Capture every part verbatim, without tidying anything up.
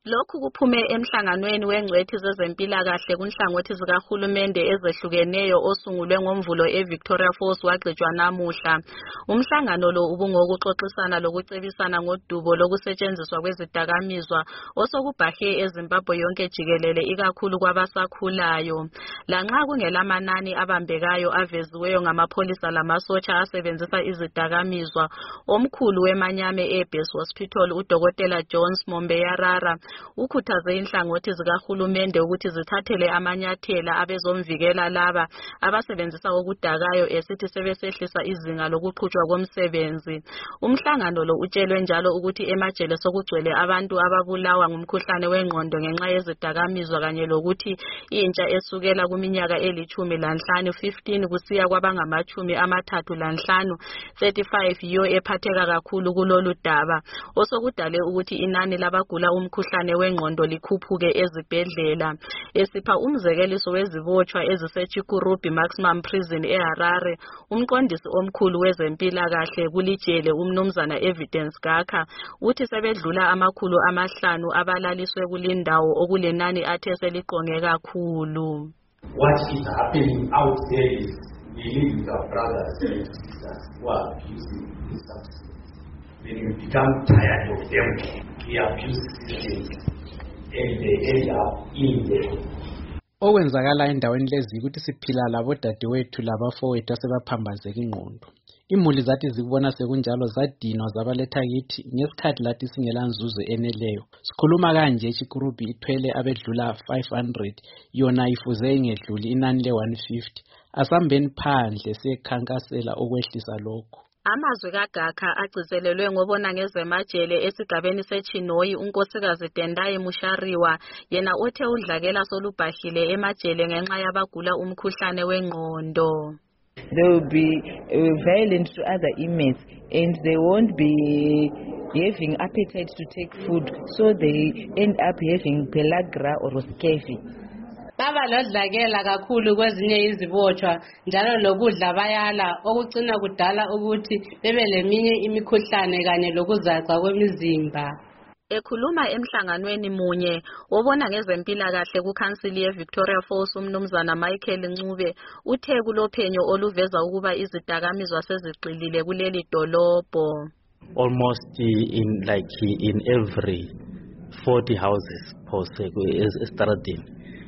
Lokhu kuphume emhlanganweni wengcwethi zezempilakahle kunhlangothi zikahulumende ezehlukeneyo osungulwe ngoMvulo eVictoria Falls wagcitshwa namuhla. Umhlangano lo ubungokuxoxisana lokucebisana ngodubo lokusetshenziswa kwezidakamizwa osokubhahe eZimbabwe yonke jikelele ikakhulu kwabasakhulayo. Lanxa kungelamanani abambekayo aveziweyo ngamapholisa lamasotsha asebenzisa izidakamizwa, omkhulu weManyame Airbase Hospital uDokotela Jones Mombeyarara ukhuthaze inhlangothi zikahulumende ukuthi zithathele amanyathela abezomvikela laba abasebenzisa okudakayo esithi sebesehlisa izinga lokuqhutshwa komsebenzi. Umhlangano lo utshelwe njalo ukuthi emajele sokugcwele abantu ababulawa ngumkhuhlane wengqondo ngenxa yezidakamizwa kanye lokuthi intsha esukela kuminyaka elitshumi lanhlanu fifteen kusiya kwabangamachumi amathathu lanhlanu thirty-five yiyo ephatheka kakhulu kulolu daba osokudale ukuthi inani labagula umkhuhlane wengqondo likhuphuke ezibhedlela. Esipha umzekeliso wezibotshwa eziseChikurubi Maximum Prison eHarare, umqondisi omkhulu wezempilakahle kulijele umnumzana Evidence Gakha uthi sebedlula amakhulu amahlanu abalaliswe kulindawo okulenani athe seliqonge kakhulu. What is happening out there is we live with our brothers and sisters who are abusing this substance. When you become tired of them, we abuse systems and they end up in them. Okwenzakala endaweni lezi ukuthi siphila labo dadewethu labafowethu asebaphambanzeka ingqondo. Imuli zathi zikubona sekunjalo zadinwa zabaletha kithi ngesikhathi lathi singela nzuzo eneleyo. Sikhuluma kanje eChikurubi ithwele abedlula five hundred yona ifuze ingedluli inani le one fifty. Asambeni phandle sekhankasela okwehlisa lokho. Amazwi kaGakha agcizelelwe ngobona ngezemajele esigabeni seChinoyi unkosikazi Tendai Mushariwa yena othe udlakela solubhahile emajele ngenxa yabagula umkhuhlane wengqondo. They will be uh, violent to other inmates and they won't be having appetite to take food, so they end up having pellagra or scurvy. Baba lodlakela kakhulu kwezinye izibotshwa njalo lokudla bayala okucina kudala ukuthi bebe leminye imikhuhlane kanye lokuzaca kwemizimba. Ekhuluma emhlanganweni munye obona ngezempilakahle kuKhansili yeVictoria Falls umnumzana Michael Ncube uthe kulophenyo oluveza ukuba izidakamizwa seziqilile kuleli dolobho. Almost in like in every forty houses phose estradini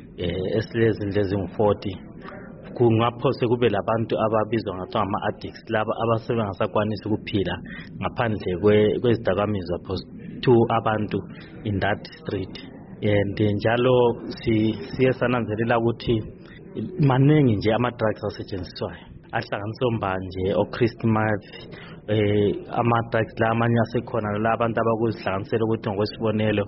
esilezi lezi forty kungaphose kube labantu ababizwa ngathi ama addicts laba abasebengasakwanisi ukuphila ngaphandle kwezidakamizwa phose two abantu in that street. And njalo si siyesananzelela ukuthi maningi nje ama drugs asetshenziswayo ahlanganisa mbanje o Christmas eh ama drugs la amanye asekhona la abantu abakuzihlanganisela ukuthi ngokwesibonelo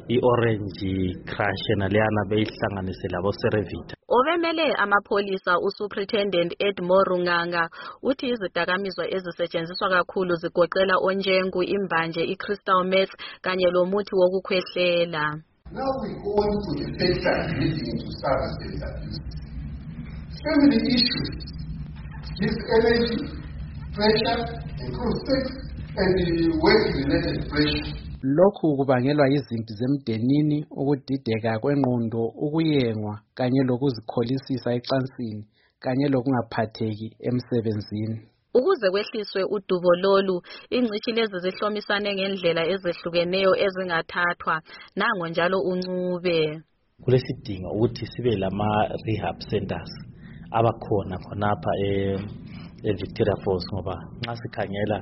iOrange Crush naleyana beyihlanganise labo Cerevita. Obemele amapholisa uSuperintendent Edmore Runganga uthi izidakamizwa ezisetshenziswa kakhulu zigoqela onjengu, imbanje, iCrystal meth kanye lomuthi wokukhwehlela. Now we go on to the third side leading into substance abuse. Family issues, this energy, pressure, include sex and the work-related pressure. Lokhu kubangelwa izinto zemdenini, ukudideka kwengqondo, ukuyengwa kanye lokuzikholisisa ecansini kanye lokungaphatheki emsebenzini. Ukuze kwehliswe udubo lolu, ingcishi lezi zihlomisane ngendlela ezehlukeneyo ezingathathwa nango njalo uNcube. Kulesidingo ukuthi sibe lama rehab centers abakhona khonapha e eVictoria Falls ngoba nxa sikhangela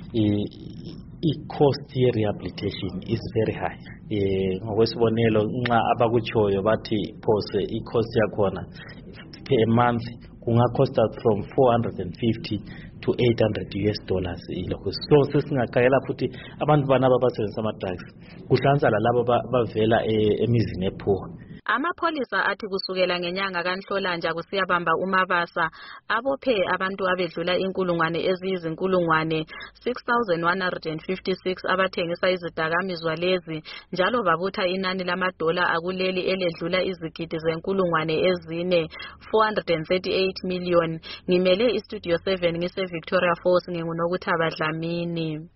i-cost ye-rehabilitation is very high. Eh ngokwesibonelo nxa abakuchoyo bathi phose i-cost yakhona per month kungacosta from four hundred fifty to eight hundred US dollars ilokho. So sesingakhayela futhi abantu banaba basebenzisa ama drugs kuhlanza lalabo bavela emizini epho. Amapholisa athi kusukela ngenyanga kaNhlolanja kusiyabamba uMabasa abophe abantu abedlula inkulungwane eziyizinkulungwane six thousand one hundred fifty-six abathengisa izidakamizwa lezi njalo babutha inani lamadola akuleli eledlula izigidi zenkulungwane ezine four hundred thirty-eight million. Ngimele iStudio seven ngise Victoria Falls nginguNokuthaba Dlamini.